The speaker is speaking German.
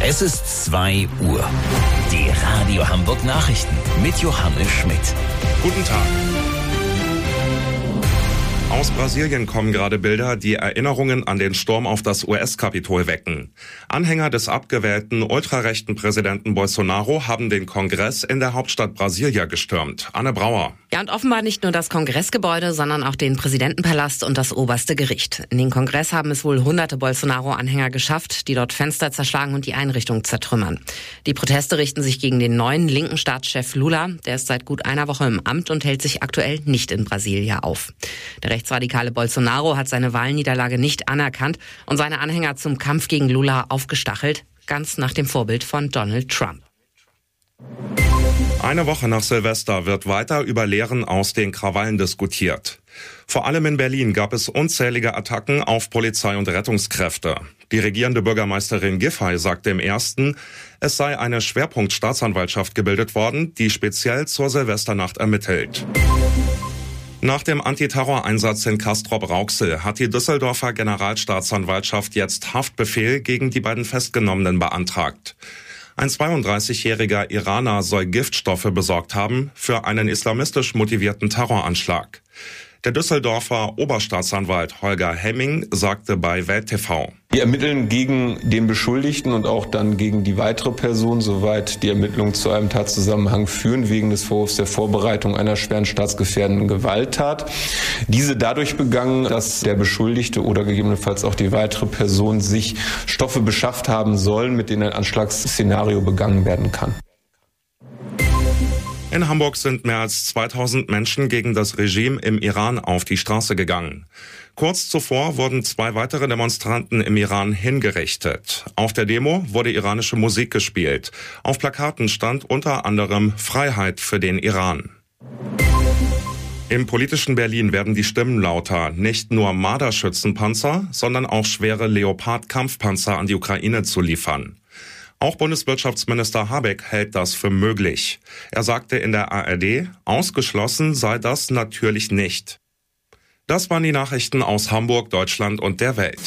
Es ist 2 Uhr. Die Radio Hamburg Nachrichten mit Johannes Schmidt. Guten Tag. Aus Brasilien kommen gerade Bilder, die Erinnerungen an den Sturm auf das US-Kapitol wecken. Anhänger des abgewählten ultrarechten Präsidenten Bolsonaro haben den Kongress in der Hauptstadt Brasilia gestürmt. Anne Brauer. Ja, und offenbar nicht nur das Kongressgebäude, sondern auch den Präsidentenpalast und das oberste Gericht. In den Kongress haben es wohl hunderte Bolsonaro-Anhänger geschafft, die dort Fenster zerschlagen und die Einrichtung zertrümmern. Die Proteste richten sich gegen den neuen linken Staatschef Lula. Der ist seit gut einer Woche im Amt und hält sich aktuell nicht in Brasilia auf. Der rechtsradikale Bolsonaro hat seine Wahlniederlage nicht anerkannt und seine Anhänger zum Kampf gegen Lula aufgestachelt, ganz nach dem Vorbild von Donald Trump. Eine Woche nach Silvester wird weiter über Lehren aus den Krawallen diskutiert. Vor allem in Berlin gab es unzählige Attacken auf Polizei und Rettungskräfte. Die regierende Bürgermeisterin Giffey sagte im Ersten, es sei eine Schwerpunktstaatsanwaltschaft gebildet worden, die speziell zur Silvesternacht ermittelt. Nach dem Antiterroreinsatz in Castrop-Rauxel hat die Düsseldorfer Generalstaatsanwaltschaft jetzt Haftbefehl gegen die beiden Festgenommenen beantragt. Ein 32-jähriger Iraner soll Giftstoffe besorgt haben für einen islamistisch motivierten Terroranschlag. Der Düsseldorfer Oberstaatsanwalt Holger Hemming sagte bei Welt TV: Wir ermitteln gegen den Beschuldigten und auch dann gegen die weitere Person, soweit die Ermittlungen zu einem Tatzusammenhang führen, wegen des Vorwurfs der Vorbereitung einer schweren staatsgefährdenden Gewalttat. Diese dadurch begangen, dass der Beschuldigte oder gegebenenfalls auch die weitere Person sich Stoffe beschafft haben sollen, mit denen ein Anschlagsszenario begangen werden kann. In Hamburg sind mehr als 2000 Menschen gegen das Regime im Iran auf die Straße gegangen. Kurz zuvor wurden 2 weitere Demonstranten im Iran hingerichtet. Auf der Demo wurde iranische Musik gespielt. Auf Plakaten stand unter anderem Freiheit für den Iran. Im politischen Berlin werden die Stimmen lauter. Nicht nur Marder-Schützenpanzer, sondern auch schwere Leopard-Kampfpanzer an die Ukraine zu liefern. Auch Bundeswirtschaftsminister Habeck hält das für möglich. Er sagte in der ARD, ausgeschlossen sei das natürlich nicht. Das waren die Nachrichten aus Hamburg, Deutschland und der Welt.